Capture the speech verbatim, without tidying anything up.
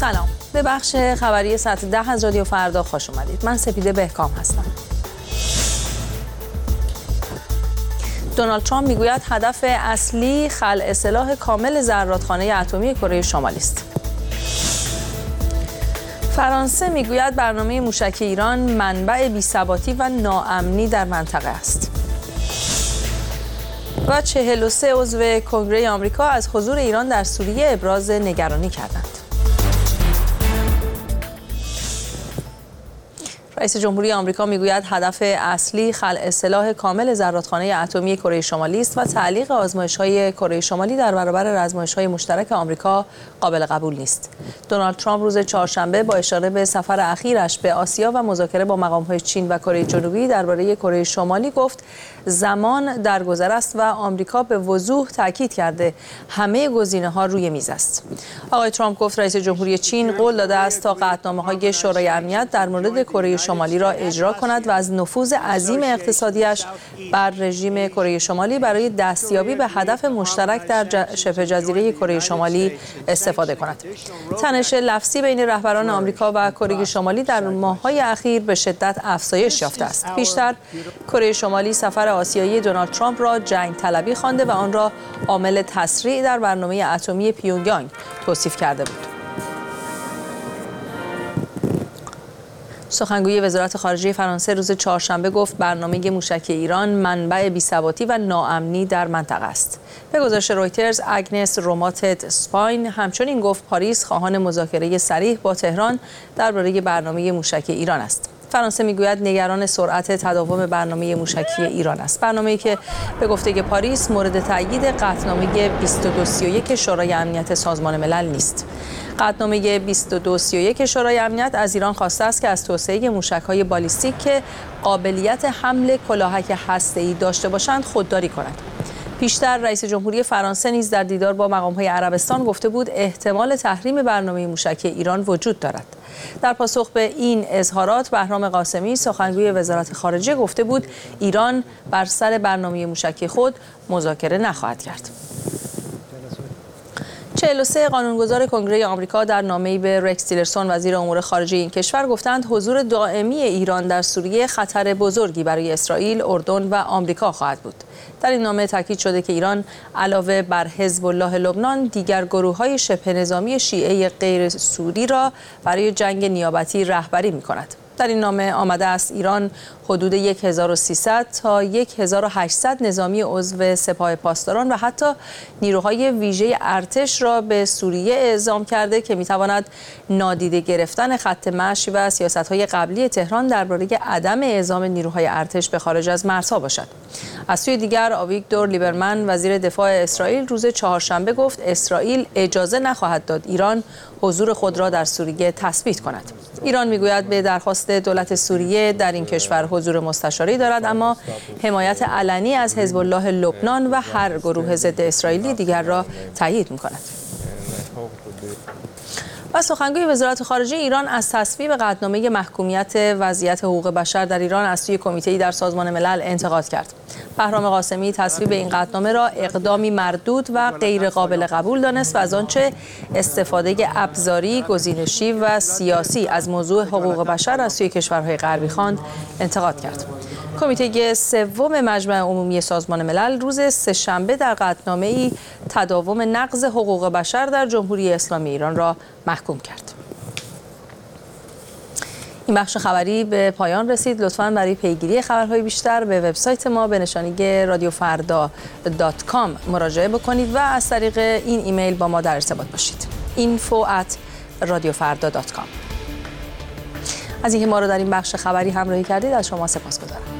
سلام، به بخش خبری ساعت ده از رادیو فردا خوش اومدید. من سپیده بهکام هستم. دونالد ترامپ میگوید هدف اصلی خلع سلاح کامل زرادخانه اتمی کره شمالی است. فرانسه میگوید برنامه موشک ایران منبع بی‌ثباتی و ناامنی در منطقه است. و چهل و سه عضو کنگره آمریکا از حضور ایران در سوریه ابراز نگرانی کردند. رئیس جمهوری آمریکا میگوید هدف اصلی خلع سلاح کامل زرادخانه اتمی کره شمالی است و تعلیق آزمایش‌های کره شمالی در برابر آزمایش‌های مشترک آمریکا قابل قبول نیست. دونالد ترامپ روز چهارشنبه با اشاره به سفر اخیرش به آسیا و مذاکره با مقام‌های چین و کره جنوبی درباره کره شمالی گفت زمان درگذر است و آمریکا به وضوح تاکید کرده همه گزینه‌ها روی میز است. آقای ترامپ گفت رئیس جمهوری چین قول داده است تا قطعنامه‌های شورای امنیت در مورد کره شمالی را اجرا کند و از نفوذ عظیم اقتصادیش بر رژیم کره شمالی برای دستیابی به هدف مشترک در شبه جزیره کره شمالی استفاده کند. تنش لفظی بین رهبران آمریکا و کره شمالی در ماه‌های اخیر به شدت افزایش یافته است. پیشتر کره شمالی سفر آسیایی دونالد ترامپ را جنگ طلبی خوانده و آن را عامل تسریع در برنامه اتمی پیونگیانگ توصیف کرده بود. سخنگوی وزارت خارجه فرانسه روز چهارشنبه گفت برنامه موشک ایران منبع بی‌ثباتی و ناامنی در منطقه است. به گزارش رویترز، اگنس روماتت اسپاین همچنین گفت پاریس خواهان مذاکره صریح با تهران درباره برنامه موشک ایران است. فرانسه میگوید نگران سرعت تداوم برنامه موشکی ایران است. برنامه‌ای که به گفته پاریس مورد تأیید قطعنامه بیست و دو سی و یک شورای امنیت سازمان ملل نیست. قطعنامه بیست و دو سی و یک شورای امنیت از ایران خواسته است که از توسعه موشک‌های بالیستیک که قابلیت حمل کلاهک هسته‌ای داشته باشند خودداری کند. پیشتر رئیس جمهوری فرانسه نیز در دیدار با مقام‌های عربستان گفته بود احتمال تحریم برنامه موشک ایران وجود دارد. در پاسخ به این اظهارات بهرام قاسمی سخنگوی وزارت خارجه گفته بود ایران بر سر برنامه موشکی خود مذاکره نخواهد کرد. چهل و سه قانونگذار کنگره آمریکا در نامه‌ای به رکس تیلرسون وزیر امور خارجه این کشور گفتند حضور دائمی ایران در سوریه خطر بزرگی برای اسرائیل، اردن و آمریکا خواهد بود. در این نامه تاکید شده که ایران علاوه بر حزب الله لبنان دیگر گروه‌های شبه نظامی شیعه غیر سوری را برای جنگ نیابتی رهبری می‌کند. در این نامه آمده است ایران حدود هزار و سیصد تا هزار و هشتصد نظامی عضو سپاه پاسداران و حتی نیروهای ویژه ارتش را به سوریه اعزام کرده که میتواند نادیده گرفتن خط مشی و سیاست‌های قبلی تهران درباره عدم اعزام نیروهای ارتش به خارج از مرزها باشد. از سوی دیگر آویگدور لیبرمن وزیر دفاع اسرائیل روز چهارشنبه گفت اسرائیل اجازه نخواهد داد ایران حضور خود را در سوریه تثبیت کند. ایران میگوید به درخواست دولت سوریه در این کشور حضور مستشاری دارد اما حمایت علنی از حزب الله لبنان و هر گروه ضد اسرائیلی دیگر را تایید می‌کند. و سخنگوی وزارت خارجه ایران از تصویب قطعنامه محکومیت وضعیت حقوق بشر در ایران از سوی کمیته‌ای در سازمان ملل انتقاد کرد. بهرام قاسمی تصویب این قطعنامه را اقدامی مردود و غیر قابل قبول دانست و از آنچه استفاده ابزاری، گزینشی و سیاسی از موضوع حقوق بشر از سوی کشورهای غربی خواند انتقاد کرد. کمیته سوم مجمع عمومی سازمان ملل روز سه‌شنبه در قطعنامه‌ای تداوم نقض حقوق بشر در جمهوری اسلامی ایران را محکوم کرد. این بخش خبری به پایان رسید. لطفاً برای پیگیری خبرهای بیشتر به وبسایت ما به نشانی رادیو فردا دات کام مراجعه بکنید و از طریق این ایمیل با ما در ارتباط باشید. اینفو ات رادیو فردا دات کام. از اینکه ما رو در این بخش خبری همراهی کردید از شما سپاسگزارم.